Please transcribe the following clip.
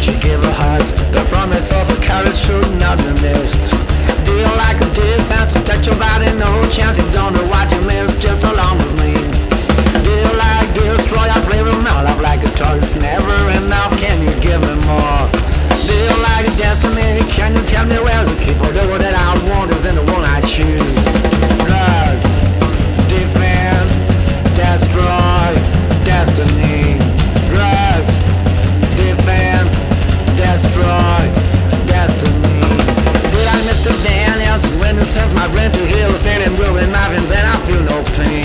she gave her heart. The promise of a carrot should not be missed. Do you like a defense to touch your body? No chance, you don't know what you missed. Just along with me. Do you like destroy? I play with my life like a toy. It's never enough. Can you give me more? Do you like destiny? Can you tell me where's the key? For the one that I want is in the one I choose. Drugs, defense, destroy, destiny. Drugs, defense, destroy, destiny. Did I Mr. Daniels when it sends my brain to heal, feeling blue in my veins and I feel no pain?